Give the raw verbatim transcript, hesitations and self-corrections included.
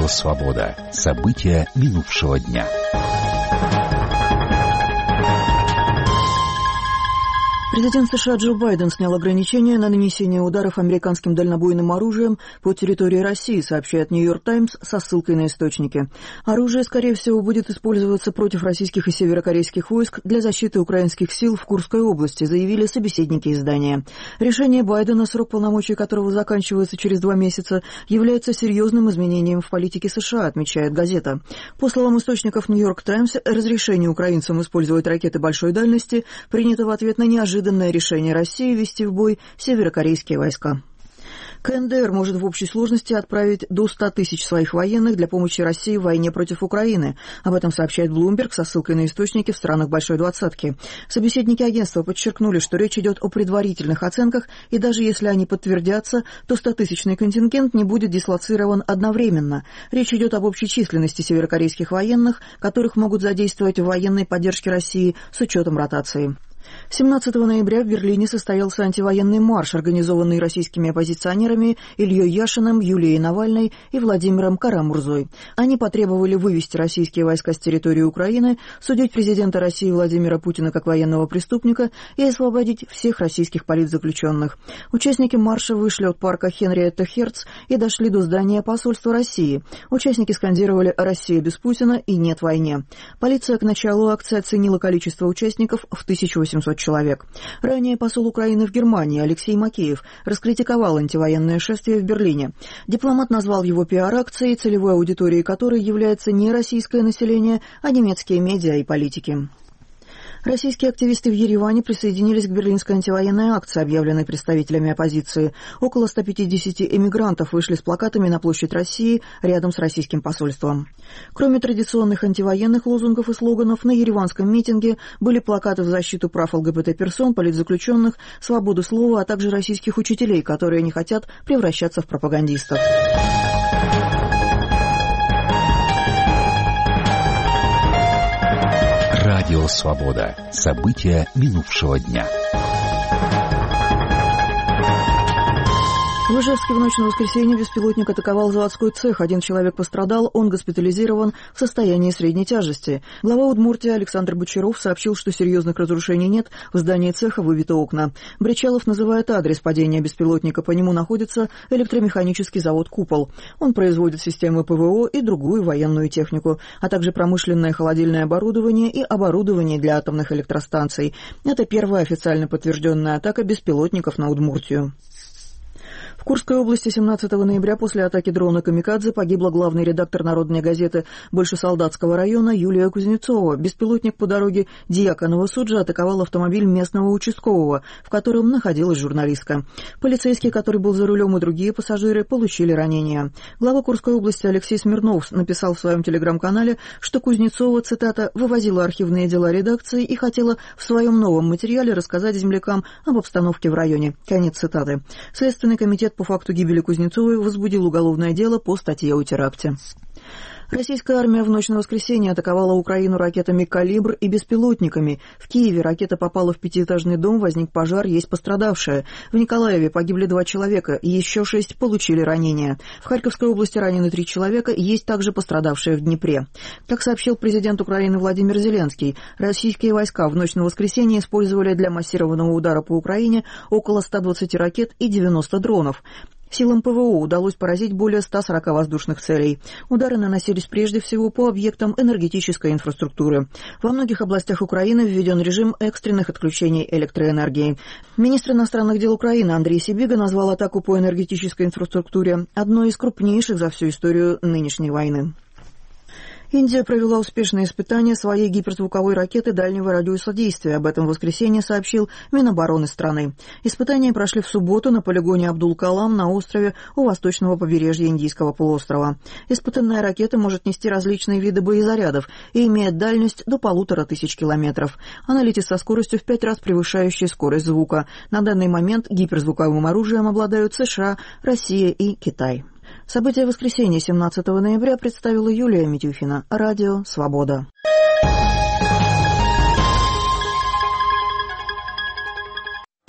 «Свобода». События минувшего дня. Президент США Джо Байден снял ограничения на нанесение ударов американским дальнобойным оружием по территории России, сообщает «Нью-Йорк Таймс» со ссылкой на источники. Оружие, скорее всего, будет использоваться против российских и северокорейских войск для защиты украинских сил в Курской области, заявили собеседники издания. Решение Байдена, срок полномочий которого заканчивается через два месяца, является серьезным изменением в политике США, отмечает газета. По словам источников «Нью-Йорк Таймс», разрешение украинцам использовать ракеты большой дальности принято в ответ на неожиданное решение России ввести в бой северокорейские войска. КНДР может в общей сложности отправить до ста тысяч своих военных для помощи России в войне против Украины. Об этом сообщает Bloomberg со ссылкой на источники в странах Большой Двадцатки. Собеседники агентства подчеркнули, что речь идет о предварительных оценках, и даже если они подтвердятся, то стотысячный контингент не будет дислоцирован одновременно. Речь идет об общей численности северокорейских военных, которых могут задействовать в военной поддержке России с учетом ротации. семнадцатого ноября в Берлине состоялся антивоенный марш, организованный российскими оппозиционерами Ильей Яшиным, Юлией Навальной и Владимиром Кара-Мурзой. Они потребовали вывести российские войска с территории Украины, судить президента России Владимира Путина как военного преступника и освободить всех российских политзаключенных. Участники марша вышли от парка Хенриетта Херц и дошли до здания посольства России. Участники скандировали «Россия без Путина» и «Нет войне». Полиция к началу акции оценила количество участников в тысячу восемьсот человек. Ранее посол Украины в Германии Алексей Макеев раскритиковал антивоенное шествие в Берлине. Дипломат назвал его пиар-акцией, целевой аудиторией которой является не российское население, а немецкие медиа и политики. Российские активисты в Ереване присоединились к берлинской антивоенной акции, объявленной представителями оппозиции. Около ста пятидесяти эмигрантов вышли с плакатами на площадь России рядом с российским посольством. Кроме традиционных антивоенных лозунгов и слоганов, на ереванском митинге были плакаты в защиту прав ЛГБТ-персон, политзаключенных, свободы слова, а также российских учителей, которые не хотят превращаться в пропагандистов. Радио «Свобода». События минувшего дня. В Ижевске в ночь на воскресенье беспилотник атаковал заводской цех. Один человек пострадал, он госпитализирован в состоянии средней тяжести. Глава Удмуртии Александр Бочаров сообщил, что серьезных разрушений нет, в здании цеха выбиты окна. Бричалов называет адрес падения беспилотника, по нему находится электромеханический завод «Купол». Он производит системы ПВО и другую военную технику, а также промышленное холодильное оборудование и оборудование для атомных электростанций. Это первая официально подтвержденная атака беспилотников на Удмуртию. В Курской области семнадцатого ноября после атаки дрона «Камикадзе» погибла главный редактор «Народной газеты» Большесолдатского района Юлия Кузнецова. Беспилотник по дороге Дьяконова-Суджа атаковал автомобиль местного участкового, в котором находилась журналистка. Полицейский, который был за рулем, и другие пассажиры получили ранения. Глава Курской области Алексей Смирнов написал в своем телеграм-канале, что Кузнецова, цитата, «вывозила архивные дела редакции и хотела в своем новом материале рассказать землякам об обстановке в районе». Конец цитаты. Следственный комитет по факту гибели Кузнецовой возбудил уголовное дело по статье о теракте. Российская армия в ночь на воскресенье атаковала Украину ракетами «Калибр» и беспилотниками. В Киеве ракета попала в пятиэтажный дом, возник пожар, есть пострадавшие. В Николаеве погибли два человека, еще шесть получили ранения. В Харьковской области ранены три человека, есть также пострадавшие в Днепре. Как сообщил президент Украины Владимир Зеленский, российские войска в ночь на воскресенье использовали для массированного удара по Украине около ста двадцати ракет и девяноста дронов. Силам ПВО удалось поразить более ста сорока воздушных целей. Удары наносились прежде всего по объектам энергетической инфраструктуры. Во многих областях Украины введен режим экстренных отключений электроэнергии. Министр иностранных дел Украины Андрей Сибига назвал атаку по энергетической инфраструктуре одной из крупнейших за всю историю нынешней войны. Индия провела успешные испытания своей гиперзвуковой ракеты дальнего радиуса действия. Об этом в воскресенье сообщил Минобороны страны. Испытания прошли в субботу на полигоне Абдул-Калам на острове у восточного побережья Индийского полуострова. Испытанная ракета может нести различные виды боезарядов и имеет дальность до полутора тысяч километров. Она летит со скоростью в пять раз превышающей скорость звука. На данный момент гиперзвуковым оружием обладают США, Россия и Китай. События воскресенья семнадцатого ноября представила Юлия Митюхина. Радио «Свобода».